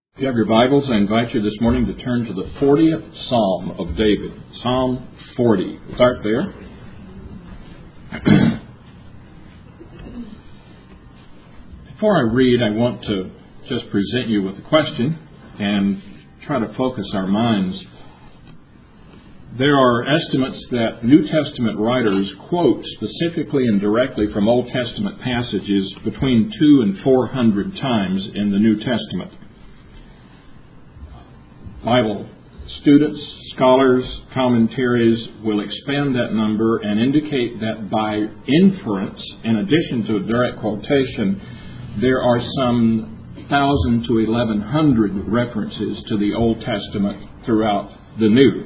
If you have your Bibles, I invite you this morning to turn to the 40th Psalm of David. Psalm 40. Start there. Before I read, I want to just present you with a question and try to focus our minds. There are estimates that New Testament writers quote specifically and directly from Old Testament passages between 200 and 400 times in the New Testament. Bible students, scholars, commentaries will expand that number and indicate that by inference, in addition to a direct quotation, there are some 1,000 to 1,100 references to the Old Testament throughout the New.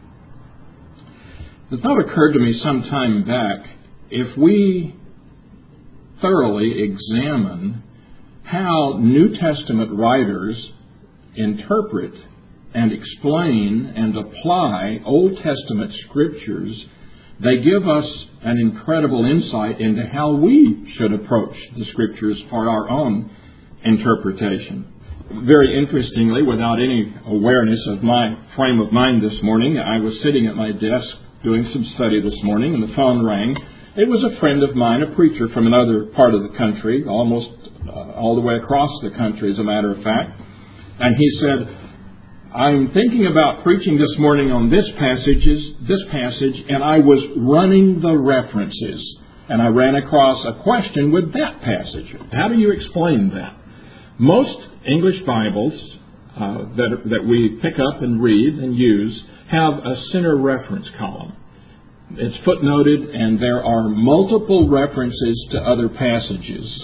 The thought occurred to me some time back, if we thoroughly examine how New Testament writers interpret and explain and apply Old Testament scriptures, they give us an incredible insight into how we should approach the scriptures for our own interpretation. Very interestingly, without any awareness of my frame of mind this morning, I was sitting at my desk doing some study this morning, and the phone rang. It was a friend of mine, a preacher from another part of the country, almost all the way across the country, as a matter of fact. And he said, I'm thinking about preaching this morning on this passage, and I was running the references, and I ran across a question with that passage. How do you explain that? Most English Bibles that we pick up and read and use have a center reference column. It's footnoted, and there are multiple references to other passages.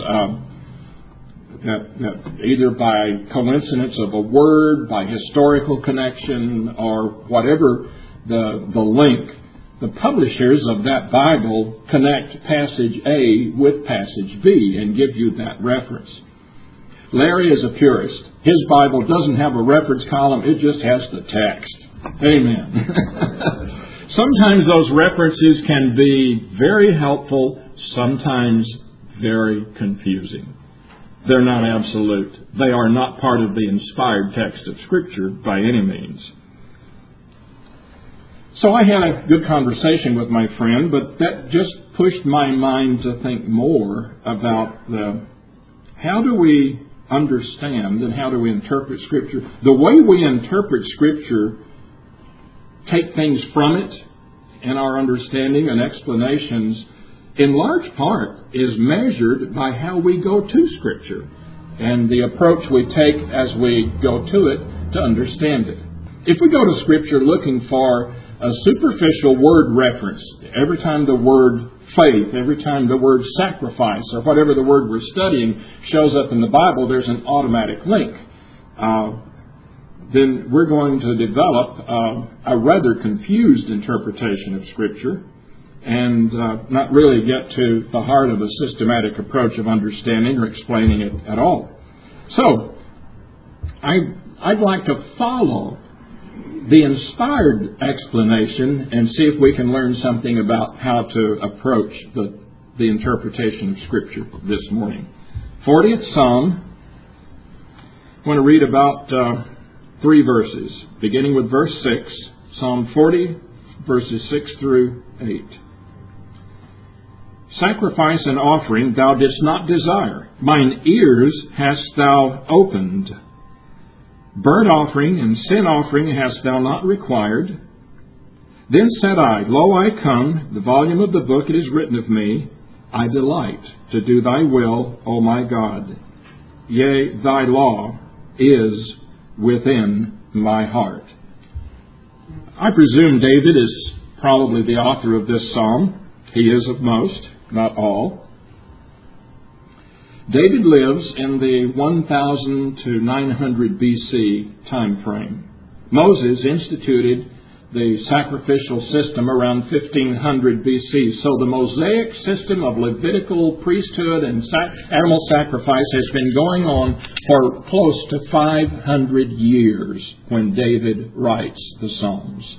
That either by coincidence of a word, by historical connection, or whatever the link, the publishers of that Bible connect passage A with passage B and give you that reference. Larry is a purist. His Bible doesn't have a reference column, it just has the text. Amen. Sometimes those references can be very helpful, sometimes very confusing. They're not absolute. They are not part of the inspired text of Scripture by any means. So I had a good conversation with my friend, but that just pushed my mind to think more about how do we understand and how do we interpret Scripture. The way we interpret Scripture, take things from it in our understanding and explanations, in large part, is measured by how we go to Scripture and the approach we take as we go to it to understand it. If we go to Scripture looking for a superficial word reference, every time the word faith, every time the word sacrifice, or whatever the word we're studying shows up in the Bible, there's an automatic link. Then we're going to develop a rather confused interpretation of Scripture and not really get to the heart of a systematic approach of understanding or explaining it at all. So, I'd like to follow the inspired explanation and see if we can learn something about how to approach the interpretation of Scripture this morning. 40th Psalm. I want to read about 3 verses, beginning with verse 6, Psalm 40, verses 6 through 8. Sacrifice and offering thou didst not desire. Mine ears hast thou opened. Burnt offering and sin offering hast thou not required. Then said I, Lo, I come, the volume of the book it is written of me. I delight to do thy will, O my God. Yea, thy law is within my heart. I presume David is probably the author of this psalm. He is of most, not all. David lives in the 1000 to 900 BC time frame. Moses instituted the sacrificial system around 1500 BC. So the Mosaic system of Levitical priesthood and animal sacrifice has been going on for close to 500 years when David writes the Psalms.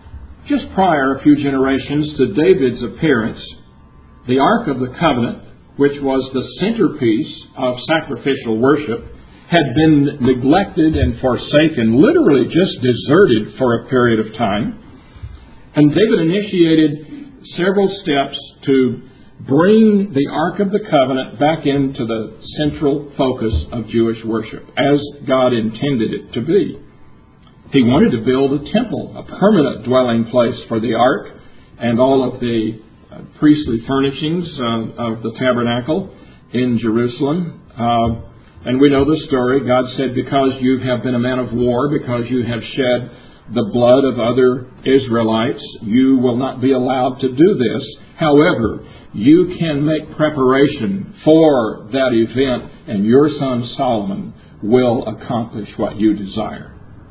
Just prior, a few generations to David's appearance, the Ark of the Covenant which was the centerpiece of sacrificial worship, had been neglected and forsaken, literally just deserted for a period of time. And David initiated several steps to bring the Ark of the Covenant back into the central focus of Jewish worship, as God intended it to be. He wanted to build a temple, a permanent dwelling place for the Ark and all of the priestly furnishings of the tabernacle in Jerusalem. And we know the story. God said, because you have been a man of war, because you have shed the blood of other Israelites, you will not be allowed to do this. However, you can make preparation for that event, and your son Solomon will accomplish what you desire.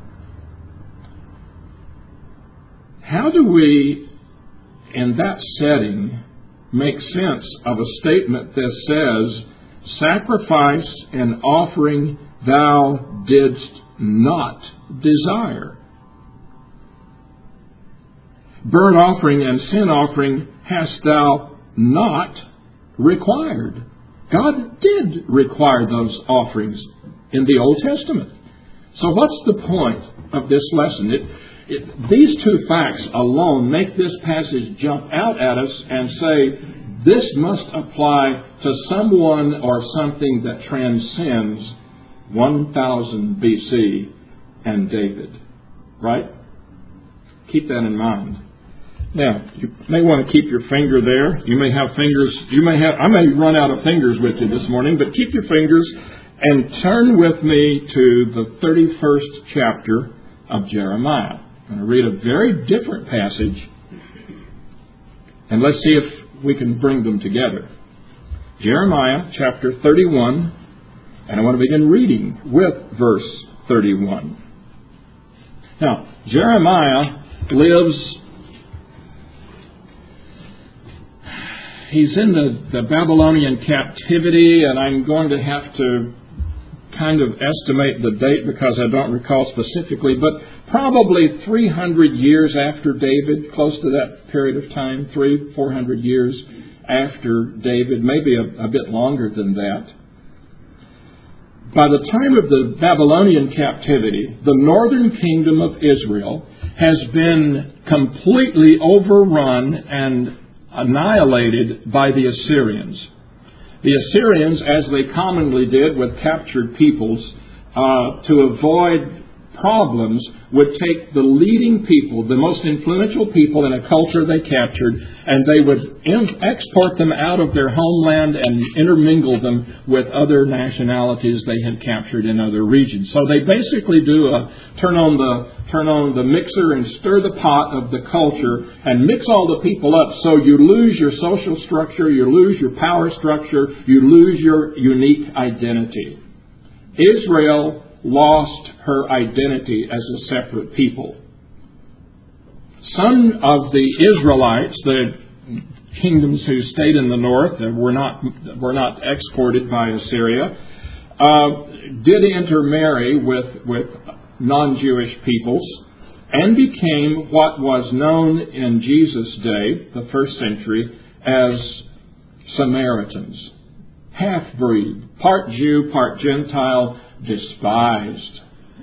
How do we, in that setting, make sense of a statement that says, sacrifice and offering thou didst not desire? Burnt offering and sin offering hast thou not required. God did require those offerings in the Old Testament. So what's the point of this lesson? These two facts alone make this passage jump out at us and say, this must apply to someone or something that transcends 1000 BC and David. Right? Keep that in mind. Now, you may want to keep your finger there. You may have fingers. I may run out of fingers with you this morning, but keep your fingers and turn with me to the 31st chapter of Jeremiah. I'm going to read a very different passage, and let's see if we can bring them together. Jeremiah chapter 31, and I want to begin reading with verse 31. Now, Jeremiah lives, he's in the Babylonian captivity, and I'm going to have to kind of estimate the date because I don't recall specifically, but probably 300 years after David, close to that period of time, 400 years after David, maybe a bit longer than that. By the time of the Babylonian captivity, the northern kingdom of Israel has been completely overrun and annihilated by the Assyrians. The Assyrians, as they commonly did with captured peoples, to avoid problems, would take the leading people, the most influential people in a culture they captured, and they would export them out of their homeland and intermingle them with other nationalities they had captured in other regions. So they basically do a turn on the mixer and stir the pot of the culture and mix all the people up, so you lose your social structure, you lose your power structure, you lose your unique identity. Israel lost her identity as a separate people. Some of the Israelites, the kingdoms who stayed in the north, were not exported by Assyria, did intermarry with non-Jewish peoples and became what was known in Jesus' day, the first century, as Samaritans. Half-breed, part Jew, part Gentile, despised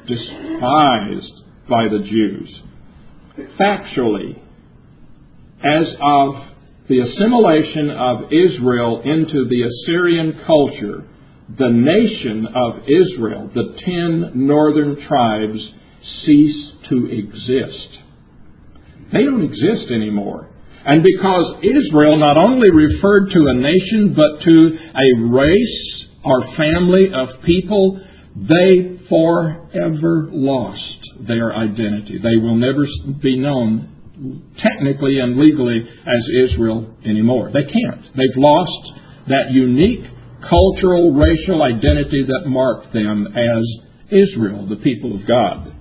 by the Jews. Factually, as of the assimilation of Israel into the Assyrian culture, the nation of Israel, the 10 northern tribes, cease to exist. They don't exist anymore. And because Israel not only referred to a nation, but to a race or family of people, they forever lost their identity. They will never be known technically and legally as Israel anymore. They can't. They've lost that unique cultural, racial identity that marked them as Israel, the people of God.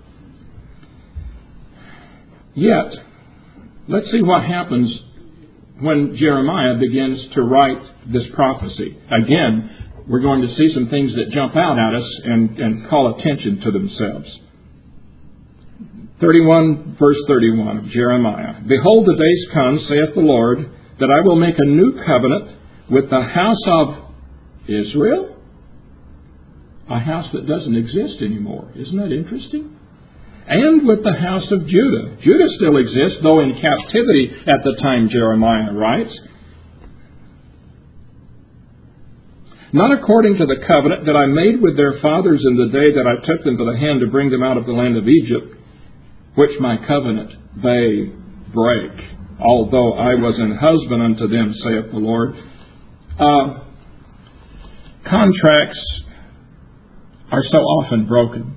Yet, let's see what happens when Jeremiah begins to write this prophecy. Again, we're going to see some things that jump out at us and call attention to themselves. 31, verse 31 of Jeremiah. Behold, the days come, saith the Lord, that I will make a new covenant with the house of Israel, a house that doesn't exist anymore. Isn't that interesting? And with the house of Judah. Judah still exists, though in captivity at the time Jeremiah writes. Not according to the covenant that I made with their fathers in the day that I took them by the hand to bring them out of the land of Egypt, which my covenant they break, although I was an husband unto them, saith the Lord. Contracts are so often broken.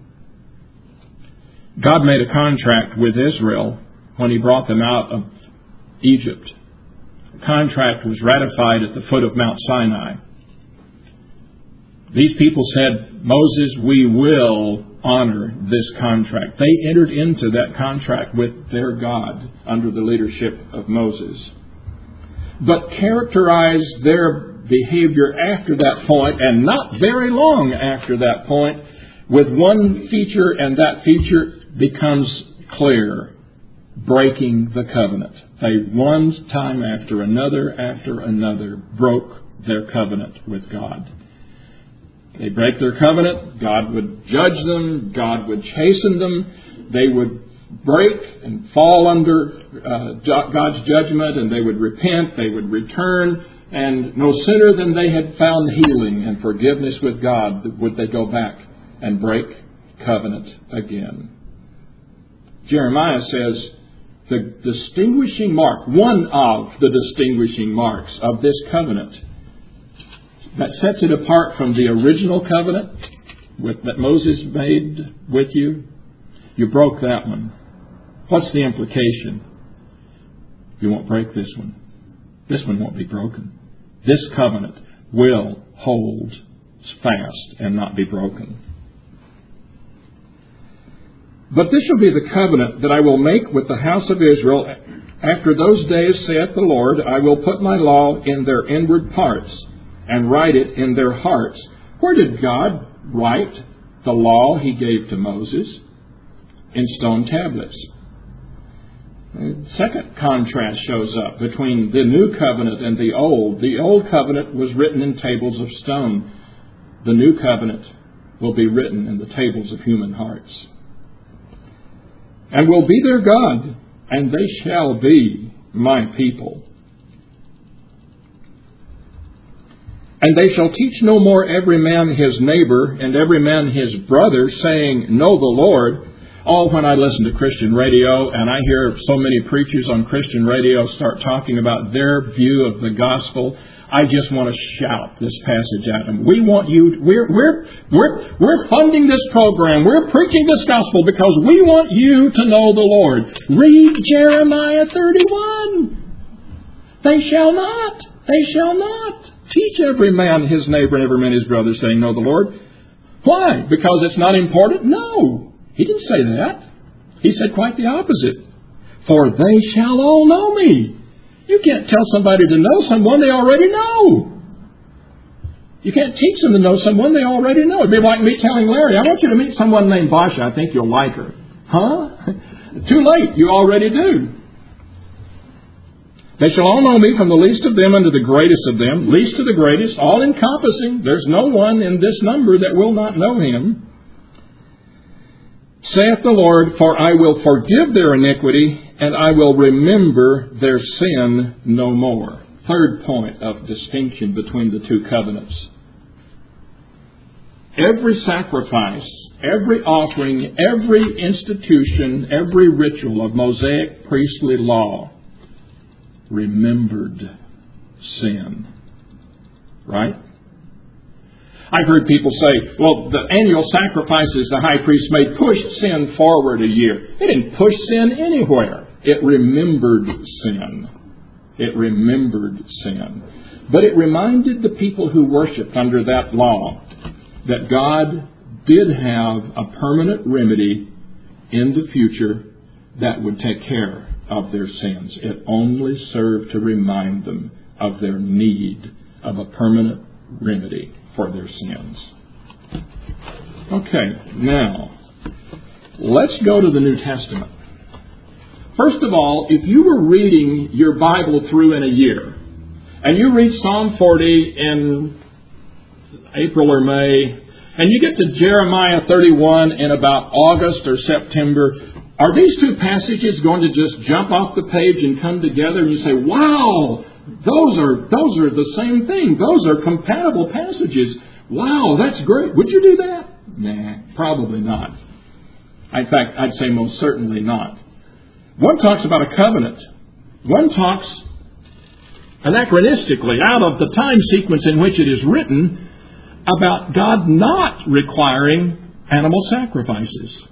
God made a contract with Israel when He brought them out of Egypt. The contract was ratified at the foot of Mount Sinai. These people said, Moses, we will honor this contract. They entered into that contract with their God under the leadership of Moses, but characterized their behavior after that point, and not very long after that point, with one feature, and that feature becomes clear: breaking the covenant. They one time after another broke their covenant with God. They break their covenant, God would judge them, God would chasten them, they would break and fall under God's judgment, and they would repent, they would return, and no sooner than they had found healing and forgiveness with God would they go back and break covenant again. Jeremiah says the distinguishing mark, one of the distinguishing marks of this covenant that sets it apart from the original covenant that Moses made with you, you broke that one. What's the implication? You won't break this one. This one won't be broken. This covenant will hold fast and not be broken. But this shall be the covenant that I will make with the house of Israel. After those days, saith the Lord, I will put my law in their inward parts, and write it in their hearts. Where did God write the law He gave to Moses? In stone tablets. A second contrast shows up between the new covenant and the old. The old covenant was written in tables of stone. The new covenant will be written in the tables of human hearts. And will be their God, and they shall be my people. And they shall teach no more every man his neighbor and every man his brother, saying, Know the Lord. Oh, when I listen to Christian radio and I hear so many preachers on Christian radio start talking about their view of the gospel, I just want to shout this passage at them. We want you. We're funding this program. We're preaching this gospel because we want you to know the Lord. Read Jeremiah 31. They shall not. They shall not teach every man his neighbor and every man his brother, saying, Know the Lord. Why? Because it's not important? No. He didn't say that. He said quite the opposite. For they shall all know me. You can't tell somebody to know someone they already know. You can't teach them to know someone they already know. It'd be like me telling Larry, I want you to meet someone named Basha. I think you'll like her. Huh? Too late. You already do. They shall all know me, from the least of them unto the greatest of them, least to the greatest, all encompassing. There's no one in this number that will not know Him. Saith the Lord, for I will forgive their iniquity, and I will remember their sin no more. Third point of distinction between the two covenants. Every sacrifice, every offering, every institution, every ritual of Mosaic priestly law remembered sin. Right? I've heard people say, well, the annual sacrifices the high priest made pushed sin forward a year. It didn't push sin anywhere. It remembered sin. It remembered sin. But it reminded the people who worshipped under that law that God did have a permanent remedy in the future that would take care of their sins. It only served to remind them of their need of a permanent remedy for their sins. Okay, now, let's go to the New Testament. First of all, if you were reading your Bible through in a year, and you read Psalm 40 in April or May, and you get to Jeremiah 31 in about August or September, are these two passages going to just jump off the page and come together and you say, wow, those are the same thing. Those are compatible passages. Wow, that's great. Would you do that? Nah, probably not. In fact, I'd say most certainly not. One talks about a covenant. One talks anachronistically, out of the time sequence in which it is written, about God not requiring animal sacrifices.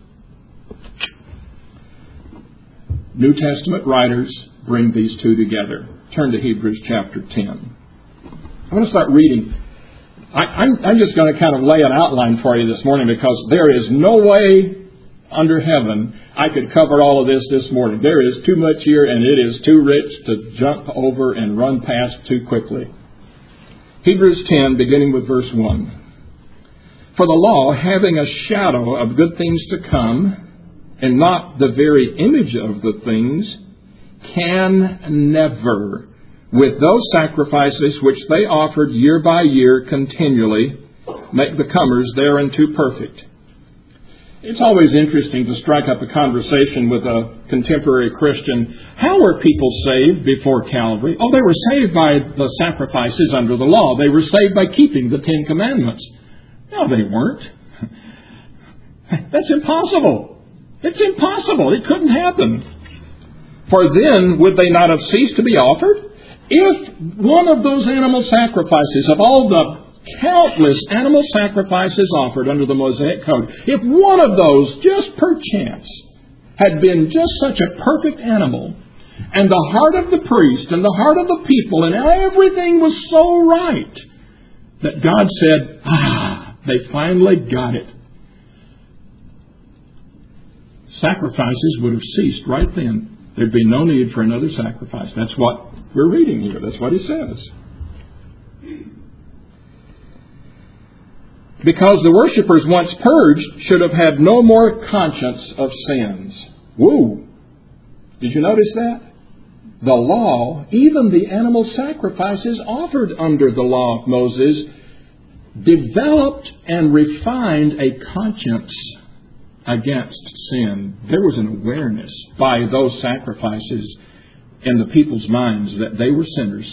New Testament writers bring these two together. Turn to Hebrews chapter 10. I'm going to start reading. I'm just going to kind of lay an outline for you this morning because there is no way under heaven I could cover all of this morning. There is too much here and it is too rich to jump over and run past too quickly. Hebrews 10, beginning with verse 1. For the law, having a shadow of good things to come, and not the very image of the things, can never, with those sacrifices which they offered year by year continually, make the comers thereunto perfect. It's always interesting to strike up a conversation with a contemporary Christian. How were people saved before Calvary? Oh, they were saved by the sacrifices under the law. They were saved by keeping the Ten Commandments. No, they weren't. That's impossible. It's impossible. It couldn't happen. For then would they not have ceased to be offered? If one of those animal sacrifices, of all the countless animal sacrifices offered under the Mosaic Code, if one of those, just perchance, had been just such a perfect animal, and the heart of the priest and the heart of the people and everything was so right, that God said, they finally got it. Sacrifices would have ceased right then. There'd be no need for another sacrifice. That's what we're reading here. That's what he says. Because the worshippers once purged should have had no more conscience of sins. Woo! Did you notice that? The law, even the animal sacrifices offered under the law of Moses, developed and refined a conscience against sin. There was an awareness by those sacrifices in the people's minds that they were sinners.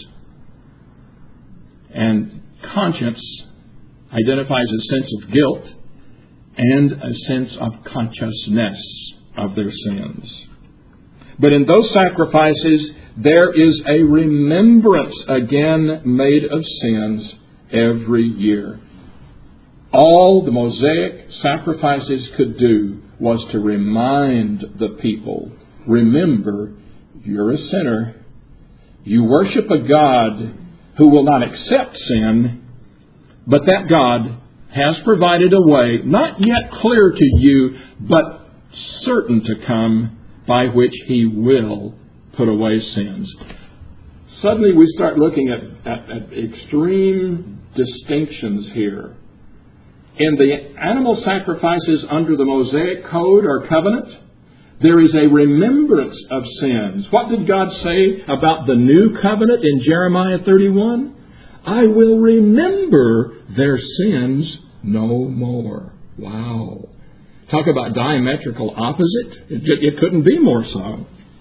And conscience identifies a sense of guilt and a sense of consciousness of their sins. But in those sacrifices, there is a remembrance again made of sins every year. All the Mosaic sacrifices could do was to remind the people, remember, you're a sinner. You worship a God who will not accept sin, but that God has provided a way, not yet clear to you, but certain to come, by which He will put away sins. Suddenly we start looking at extreme distinctions here. In the animal sacrifices under the Mosaic Code or covenant, there is a remembrance of sins. What did God say about the new covenant in Jeremiah 31? I will remember their sins no more. Wow. Talk about diametrical opposite. It couldn't be more so.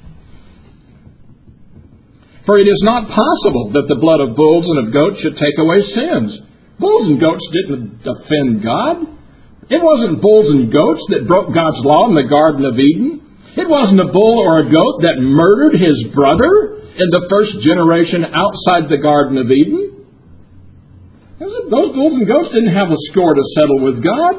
For it is not possible that the blood of bulls and of goats should take away sins. Bulls and goats didn't offend God. It wasn't bulls and goats that broke God's law in the Garden of Eden. It wasn't a bull or a goat that murdered his brother in the first generation outside the Garden of Eden. Those bulls and goats didn't have a score to settle with God.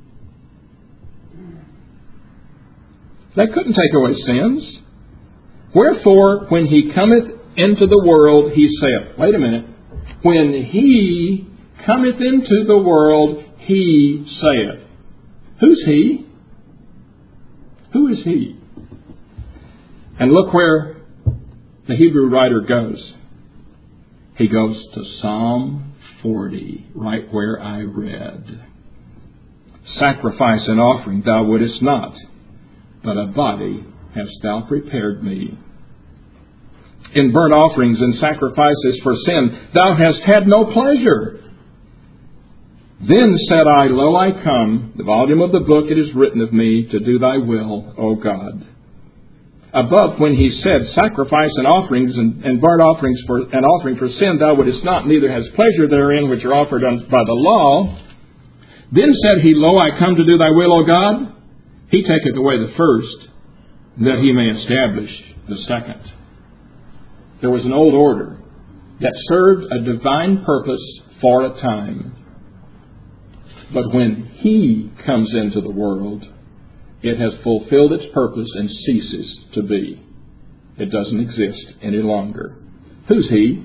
They couldn't take away sins. Wherefore, when He cometh into the world, He saith, wait a minute, when He cometh into the world, He saith. Who's He? Who is He? And look where the Hebrew writer goes. He goes to Psalm 40, right where I read. Sacrifice and offering thou wouldest not, but a body hast thou prepared me. in burnt offerings and sacrifices for sin. Thou hast had no pleasure. Then said I, Lo, I come. The volume of the book, it is written of me, to do thy will, O God. Above, when he said, Sacrifice and offerings and burnt offerings for an offering for sin, thou wouldest not, neither has pleasure therein, which are offered by the law. Then said he, Lo, I come to do thy will, O God. He taketh away the first, that he may establish the second. There was an old order that served a divine purpose for a time. But when he comes into the world, it has fulfilled its purpose and ceases to be. It doesn't exist any longer. Who's he?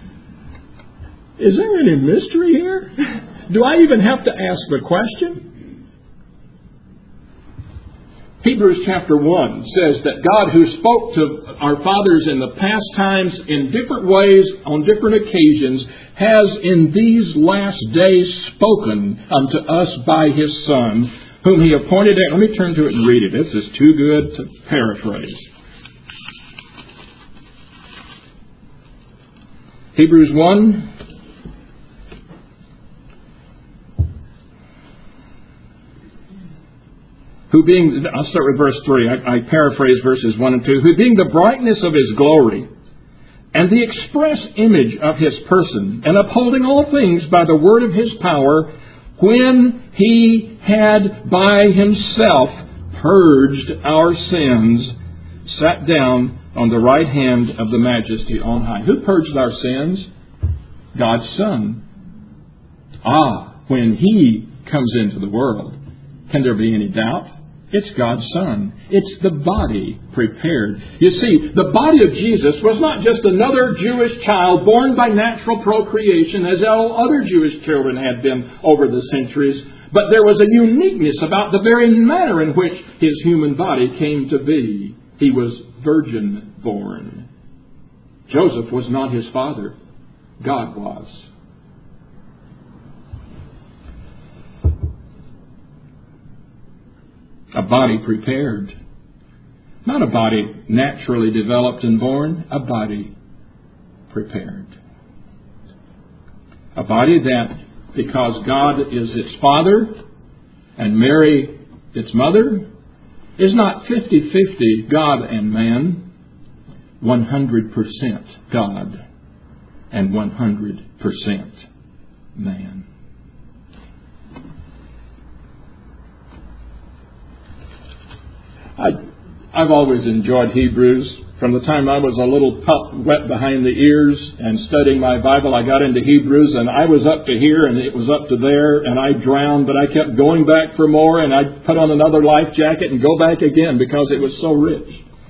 Is there any mystery here? Do I even have to ask the question? Hebrews chapter 1 says that God, who spoke to our fathers in the past times in different ways, on different occasions, has in these last days spoken unto us by His Son, whom He appointed. Let me turn to it and read it. This is too good to paraphrase. Hebrews 1. I'll start with verse 3. I paraphrase verses 1 and 2. Who being the brightness of His glory and the express image of His person, and upholding all things by the word of His power, when He had by Himself purged our sins, sat down on the right hand of the Majesty on high. Who purged our sins? God's Son. When He comes into the world, can there be any doubt? It's God's Son. It's the body prepared. You see, the body of Jesus was not just another Jewish child born by natural procreation as all other Jewish children had been over the centuries, but there was a uniqueness about the very manner in which His human body came to be. He was virgin born. Joseph was not his father. God was. A body prepared. Not a body naturally developed and born, a body prepared. A body that, because God is its father and Mary its mother, is not 50-50 God and man, 100% God and 100% man. I've always enjoyed Hebrews. From the time I was a little pup wet behind the ears and studying my Bible, I got into Hebrews, and I was up to here and it was up to there, and I drowned, but I kept going back for more, and I'd put on another life jacket and go back again because it was so rich.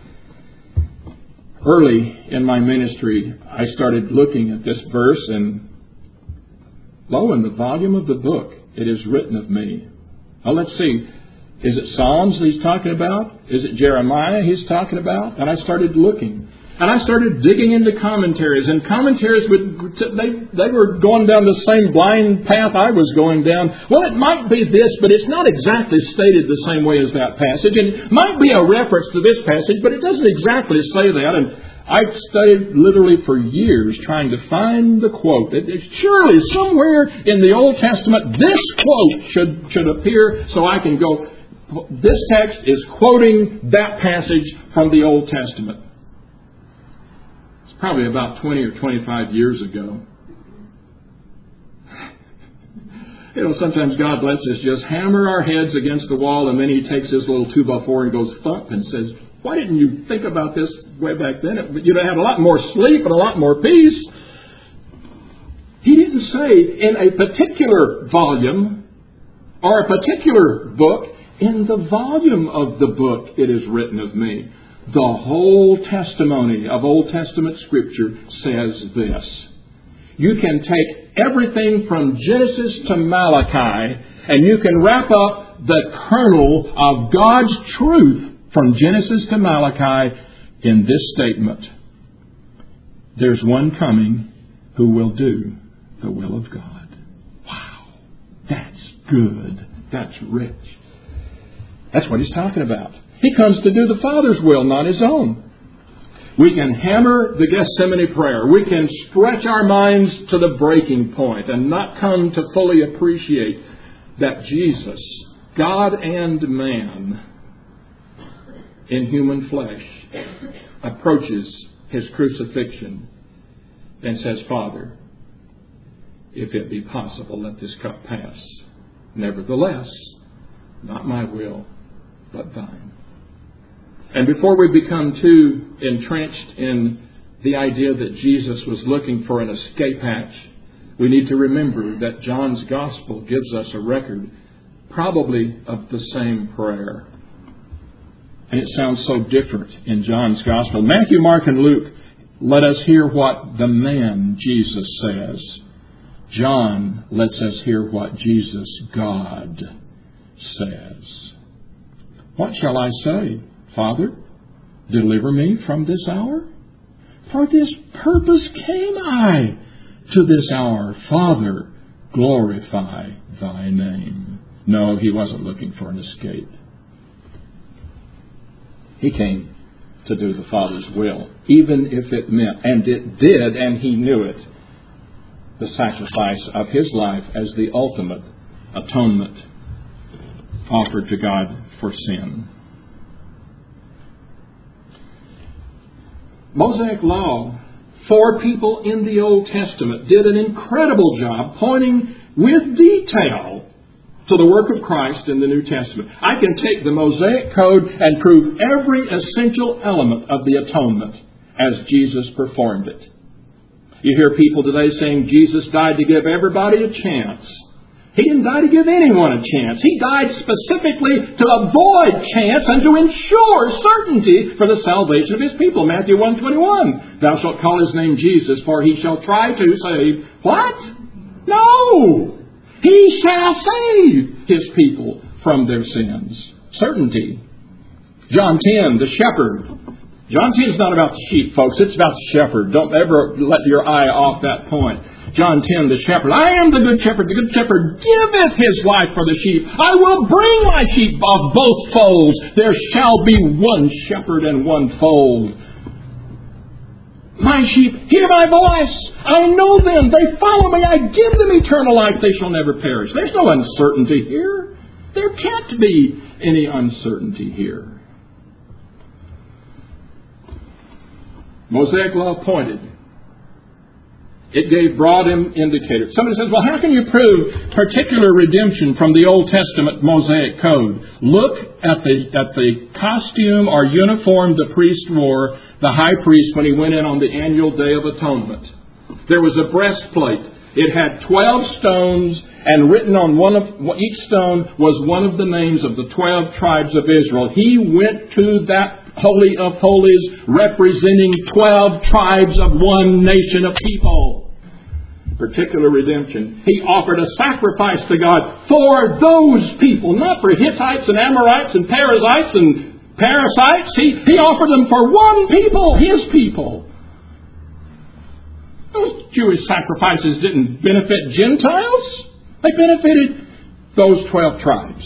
Early in my ministry, I started looking at this verse, and lo, in the volume of the book, it is written of me. Now let's see. Is it Psalms he's talking about? Is it Jeremiah he's talking about? And I started looking. And I started digging into commentaries. And commentaries, they were going down the same blind path I was going down. Well, it might be this, but it's not exactly stated the same way as that passage. And it might be a reference to this passage, but it doesn't exactly say that. And I studied literally for years trying to find the quote. Surely somewhere in the Old Testament this quote should appear so I can go, this text is quoting that passage from the Old Testament. It's probably about 20 or 25 years ago. Sometimes God lets us just hammer our heads against the wall, and then He takes His little 2x4 and goes thump and says, why didn't you think about this way back then? You'd have had a lot more sleep and a lot more peace. He didn't say in a particular volume or a particular book, in the volume of the book it is written of me. The whole testimony of Old Testament Scripture says this. You can take everything from Genesis to Malachi, and you can wrap up the kernel of God's truth from Genesis to Malachi in this statement. There's one coming who will do the will of God. Wow, that's good. That's rich. That's what He's talking about. He comes to do the Father's will, not His own. We can hammer the Gethsemane prayer. We can stretch our minds to the breaking point and not come to fully appreciate that Jesus, God and man, in human flesh, approaches His crucifixion and says, Father, if it be possible, let this cup pass. Nevertheless, not my will, but thine. And before we become too entrenched in the idea that Jesus was looking for an escape hatch, we need to remember that John's Gospel gives us a record probably of the same prayer. And it sounds so different in John's Gospel. Matthew, Mark, and Luke let us hear what the man Jesus says. John lets us hear what Jesus, God, says. What shall I say? Father, deliver me from this hour? For this purpose came I to this hour. Father, glorify thy name. No, he wasn't looking for an escape. He came to do the Father's will, even if it meant, and it did, and he knew it, the sacrifice of his life as the ultimate atonement offered to God for sin. Mosaic law, for people in the Old Testament, did an incredible job pointing with detail to the work of Christ in the New Testament. I can take the Mosaic Code and prove every essential element of the atonement as Jesus performed it. You hear people today saying Jesus died to give everybody a chance. He didn't die to give anyone a chance. He died specifically to avoid chance and to ensure certainty for the salvation of His people. Matthew 1:21. Thou shalt call His name Jesus, for He shall try to save. What? No! He shall save His people from their sins. Certainty. John 10, the shepherd. John 10 is not about the sheep, folks. It's about the shepherd. Don't ever let your eye off that point. John 10, the shepherd. I am the good shepherd. The good shepherd giveth his life for the sheep. I will bring my sheep of both folds. There shall be one shepherd and one fold. My sheep hear my voice. I know them. They follow me. I give them eternal life. They shall never perish. There's no uncertainty here. There can't be any uncertainty here. Mosaic law pointed. It gave broad indicators. Somebody says, well, how can you prove particular redemption from the Old Testament Mosaic Code? Look at the costume or uniform the priest wore, the high priest, when he went in on the annual Day of Atonement. There was a breastplate. It had 12 stones, and written on each stone was one of the names of the 12 tribes of Israel. He went to that Holy of Holies representing 12 tribes of one nation of people. Particular redemption. He offered a sacrifice to God for those people, not for Hittites and Amorites and Perizzites and parasites. He offered them for one people, His people. Those Jewish sacrifices didn't benefit Gentiles. They benefited those 12 tribes.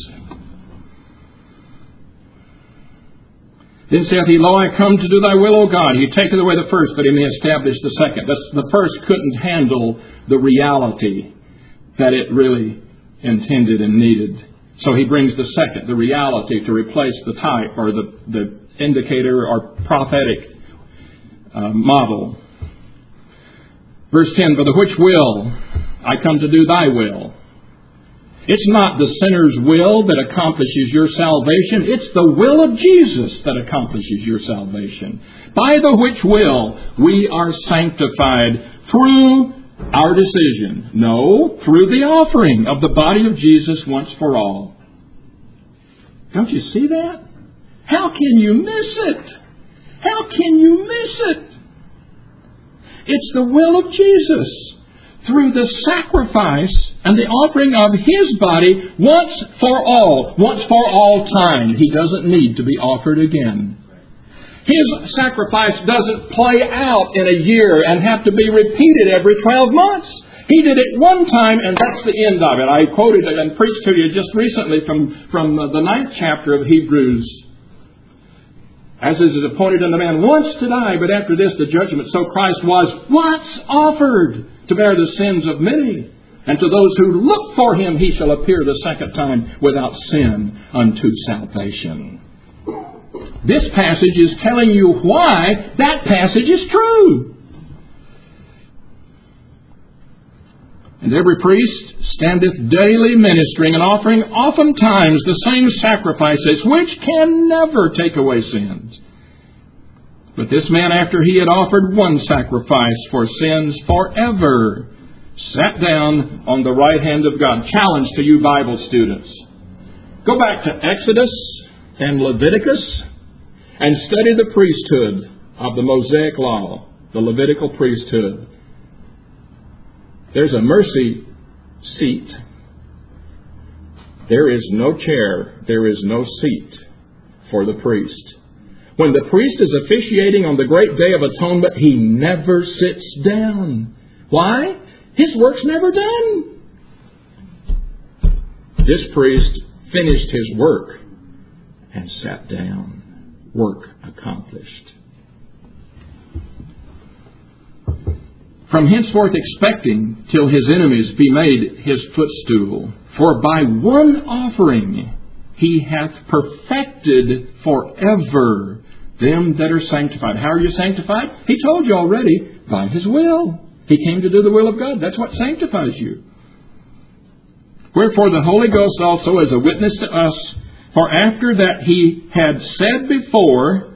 Then saith he, Lo, I come to do thy will, O God. He taketh away the first, that he may establish the second. The first couldn't handle the reality that it really intended and needed. So he brings the second, the reality, to replace the type or the indicator or prophetic model. Verse 10, For the which will I come to do thy will. It's not the sinner's will that accomplishes your salvation. It's the will of Jesus that accomplishes your salvation. By the which will we are sanctified through our decision. No, through the offering of the body of Jesus once for all. Don't you see that? How can you miss it? How can you miss it? It's the will of Jesus. Through the sacrifice and the offering of His body once for all time. He doesn't need to be offered again. His sacrifice doesn't play out in a year and have to be repeated every 12 months. He did it one time, and that's the end of it. I quoted and preached to you just recently from the 9th chapter of Hebrews. As it is appointed unto man once to die, but after this the judgment. So Christ was once offered to bear the sins of many. And to those who look for Him, He shall appear the second time without sin unto salvation. This passage is telling you why that passage is true. And every priest standeth daily ministering and offering oftentimes the same sacrifices, which can never take away sins. But this man, after he had offered one sacrifice for sins forever, sat down on the right hand of God. Challenge to you Bible students. Go back to Exodus and Leviticus and study the priesthood of the Mosaic Law, the Levitical priesthood. There's a mercy seat. There is no chair. There is no seat for the priest. When the priest is officiating on the great day of atonement, he never sits down. Why? His work's never done. This priest finished his work and sat down. Work accomplished. From henceforth expecting till his enemies be made his footstool. For by one offering He hath perfected forever them that are sanctified. How are you sanctified? He told you already, by His will. He came to do the will of God. That's what sanctifies you. Wherefore the Holy Ghost also is a witness to us. For after that He had said before...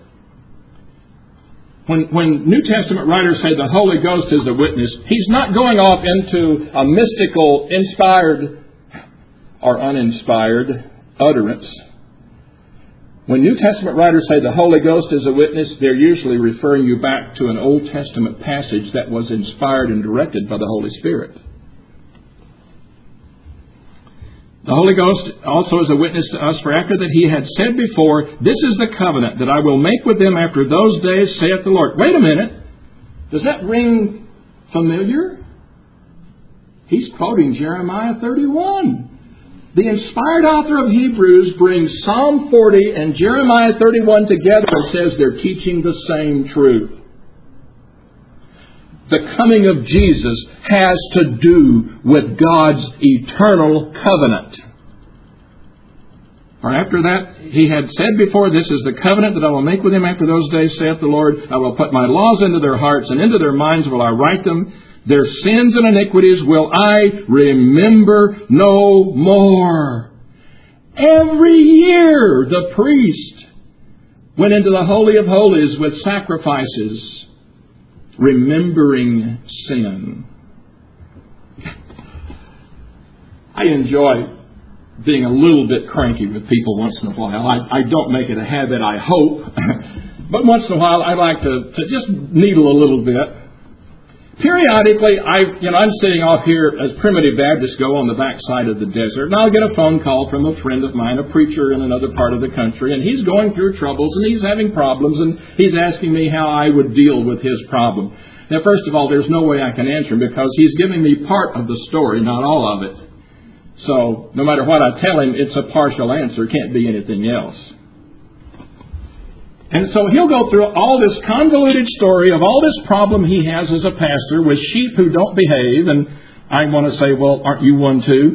When New Testament writers say the Holy Ghost is a witness, He's not going off into a mystical, inspired or uninspired utterance. When New Testament writers say the Holy Ghost is a witness, they're usually referring you back to an Old Testament passage that was inspired and directed by the Holy Spirit. The Holy Ghost also is a witness to us, for after that He had said before, this is the covenant that I will make with them after those days, saith the Lord. Wait a minute. Does that ring familiar? He's quoting Jeremiah 31. The inspired author of Hebrews brings Psalm 40 and Jeremiah 31 together and says they're teaching the same truth. The coming of Jesus has to do with God's eternal covenant. For after that He had said before, this is the covenant that I will make with them after those days, saith the Lord. I will put my laws into their hearts, and into their minds will I write them. Their sins and iniquities will I remember no more. Every year the priest went into the Holy of Holies with sacrifices, remembering sin. I enjoy being a little bit cranky with people once in a while. I don't make it a habit, I hope. But once in a while I like to just needle a little bit. Periodically, I'm sitting off here as Primitive Baptists go on the backside of the desert, and I'll get a phone call from a friend of mine, a preacher in another part of the country, and he's going through troubles, and he's having problems, and he's asking me how I would deal with his problem. Now, first of all, there's no way I can answer him because he's giving me part of the story, not all of it. So, no matter what I tell him, it's a partial answer. It can't be anything else. And so he'll go through all this convoluted story of all this problem he has as a pastor with sheep who don't behave. And I want to say, well, aren't you one too?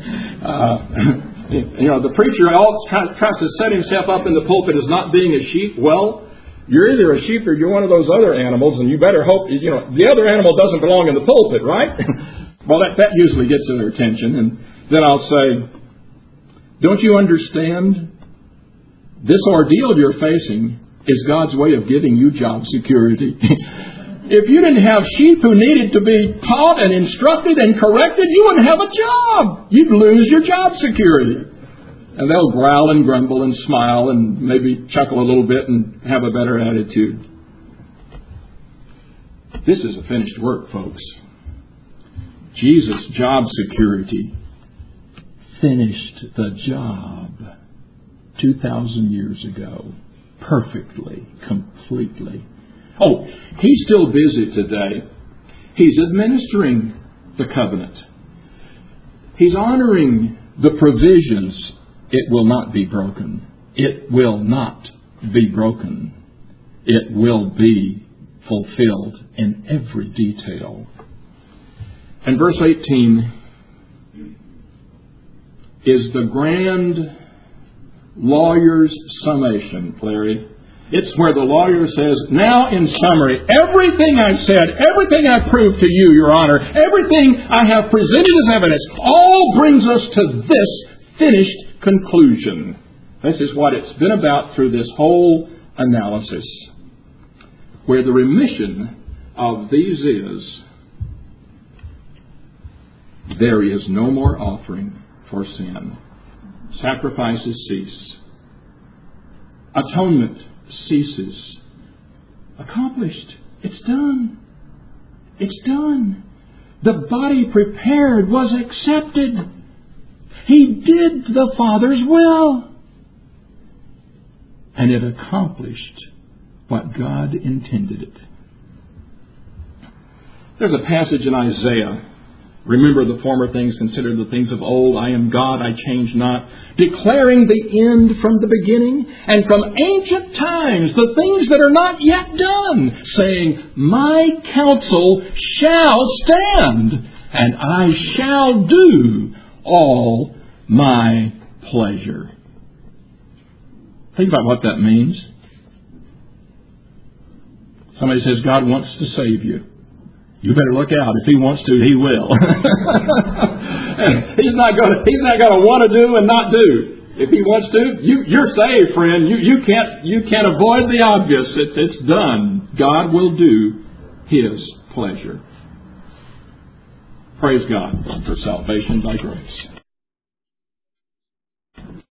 The preacher tries to set himself up in the pulpit as not being a sheep. Well, you're either a sheep or you're one of those other animals, and you better hope, the other animal doesn't belong in the pulpit, right? Well, that usually gets their attention. And then I'll say, don't you understand? This ordeal you're facing is God's way of giving you job security. If you didn't have sheep who needed to be taught and instructed and corrected, you wouldn't have a job. You'd lose your job security. And they'll growl and grumble and smile and maybe chuckle a little bit and have a better attitude. This is a finished work, folks. Jesus' job security finished the job 2,000 years ago. Perfectly, completely. Oh, He's still busy today. He's administering the covenant. He's honoring the provisions. It will not be broken. It will not be broken. it will be fulfilled in every detail. And verse 18 is the grand lawyer's summation, Larry. It's where the lawyer says, now in summary, everything I've said, everything I've proved to you, Your Honor, everything I have presented as evidence, all brings us to this finished conclusion. This is what it's been about through this whole analysis, where the remission of these is, there is no more offering for sin. Sacrifices cease. Atonement ceases. Accomplished. It's done. It's done. The body prepared was accepted. He did the Father's will. And it accomplished what God intended it. There's a passage in Isaiah. Remember the former things, consider the things of old. I am God, I change not. Declaring the end from the beginning, and from ancient times the things that are not yet done, saying, my counsel shall stand, and I shall do all my pleasure. Think about what that means. Somebody says God wants to save you. You better look out. If He wants to, He will. He's not going to want to do and not do. If He wants to, you're saved, friend. You can't avoid the obvious. It's done. God will do His pleasure. Praise God for salvation by grace.